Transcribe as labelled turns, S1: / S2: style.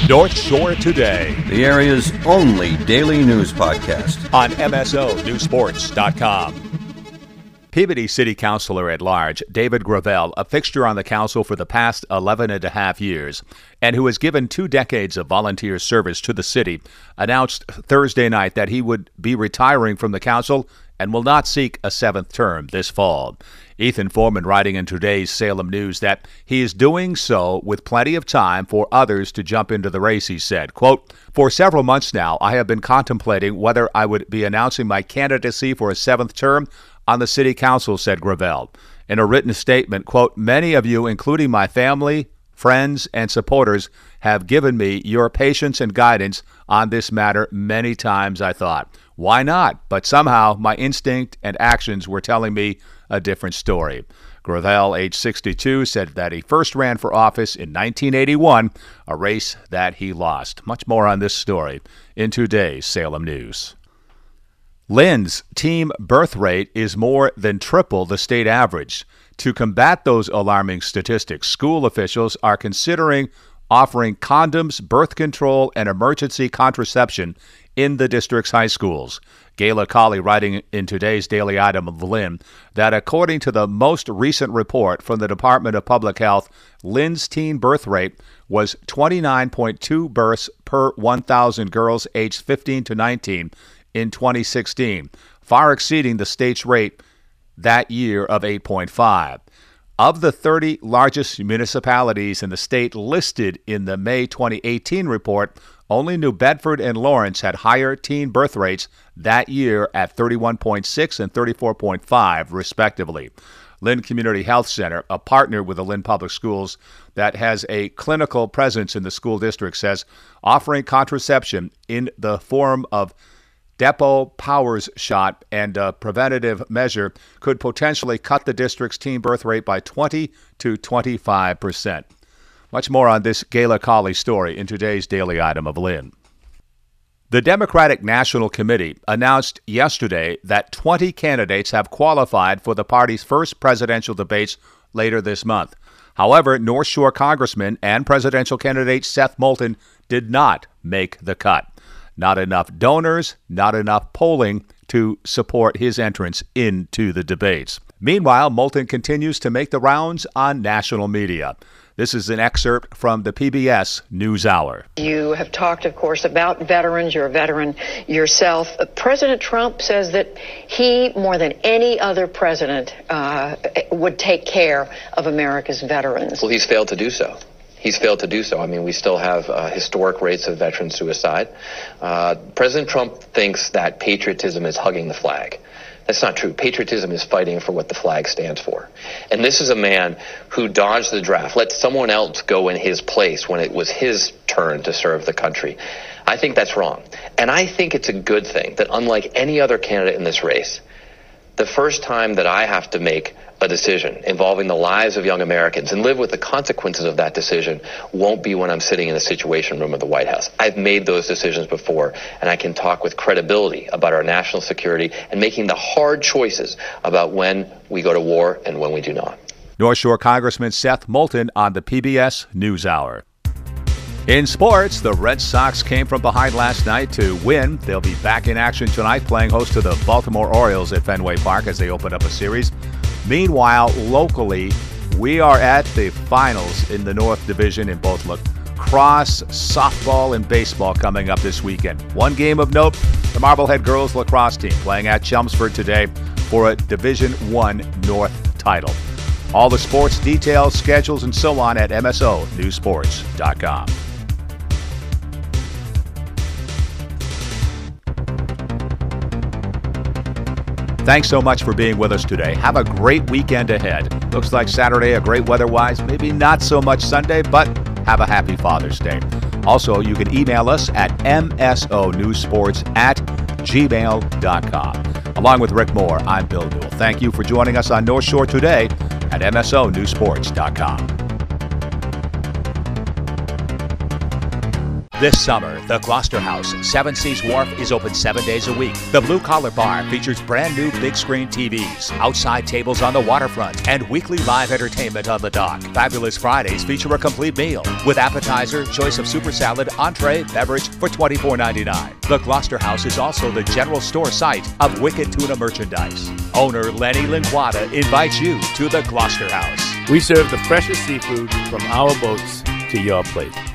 S1: North Shore Today,
S2: the area's only daily news podcast
S1: on MSONewsports.com. Peabody City Councilor at Large David Gravel, a fixture on the council for the past 11 and a half years, and who has given 2 decades of volunteer service to the city, announced Thursday night that he would be retiring from the council and will not seek a 7th term this fall. Ethan Foreman writing in today's Salem News that he is doing so with plenty of time for others to jump into the race, he said, quote, "For several months now, I have been contemplating whether I would be announcing my candidacy for a 7th term on the city council," said Gravel. In a written statement, quote, "Many of you, including my family, friends, and supporters, have given me your patience and guidance on this matter many times. I thought, why not? But somehow my instinct and actions were telling me a different story." Gravel, age 62, said that he first ran for office in 1981, a race that he lost. Much more on this story in today's Salem News. Lynn's teen birth rate is more than triple the state average. To combat those alarming statistics, school officials are considering offering condoms, birth control, and emergency contraception in the district's high schools. Gayla Colley writing in today's Daily Item of Lynn that according to the most recent report from the Department of Public Health, Lynn's teen birth rate was 29.2 births per 1,000 girls aged 15 to 19 in 2016, far exceeding the state's rate that year of 8.5. Of the 30 largest municipalities in the state listed in the May 2018 report, only New Bedford and Lawrence had higher teen birth rates that year at 31.6 and 34.5, respectively. Lynn Community Health Center, a partner with the Lynn Public Schools that has a clinical presence in the school district, says offering contraception in the form of Depo-Powers shot and a preventative measure could potentially cut the district's teen birth rate by 20 to 25%. Much more on this Gayla Colley story in today's Daily Item of Lynn. The Democratic National Committee announced yesterday that 20 candidates have qualified for the party's first presidential debates later this month. However, North Shore Congressman and presidential candidate Seth Moulton did not make the cut. Not enough donors, not enough polling to support his entrance into the debates. Meanwhile, Moulton continues to make the rounds on national media. This is an excerpt from the PBS NewsHour.
S3: You have talked, of course, about veterans. You're a veteran yourself. President Trump says that he, more than any other president, would take care of America's veterans.
S4: Well, he's failed to do so. He's failed to do so. I mean, we still have historic rates of veteran suicide. President Trump thinks that patriotism is hugging the flag. That's not true. Patriotism is fighting for what the flag stands for. And this is a man who dodged the draft, let someone else go in his place when it was his turn to serve the country. I think that's wrong. And I think it's a good thing that unlike any other candidate in this race, the first time that I have to make a decision involving the lives of young Americans and live with the consequences of that decision won't be when I'm sitting in the Situation Room of the White House. I've made those decisions before, and I can talk with credibility about our national security and making the hard choices about when we go to war and when we do not.
S1: North Shore Congressman Seth Moulton on the PBS NewsHour. In sports, the Red Sox came from behind last night to win. They'll be back in action tonight playing host to the Baltimore Orioles at Fenway Park as they open up a series. Meanwhile, locally, we are at the finals in the North Division in both lacrosse, softball, and baseball coming up this weekend. One game of note, the Marblehead girls lacrosse team playing at Chelmsford today for a Division I North title. All the sports details, schedules, and so on at MSONewsports.com. Thanks so much for being with us today. Have a great weekend ahead. Looks like Saturday, a great weather-wise. Maybe not so much Sunday, but have a happy Father's Day. Also, you can email us at msonewsports@gmail.com. Along with Rick Moore, I'm Bill Newell. Thank you for joining us on North Shore Today at MSONewsports.com. This summer, the Gloucester House, Seven Seas Wharf, is open 7 days a week. The Blue Collar Bar features brand new big screen TVs, outside tables on the waterfront, and weekly live entertainment on the dock. Fabulous Fridays feature a complete meal with appetizer, choice of super salad, entree, beverage for $24.99. The Gloucester House is also the general store site of Wicked Tuna merchandise. Owner Lenny Linguada invites you to the Gloucester House.
S5: We serve the freshest seafood from our boats to your plate.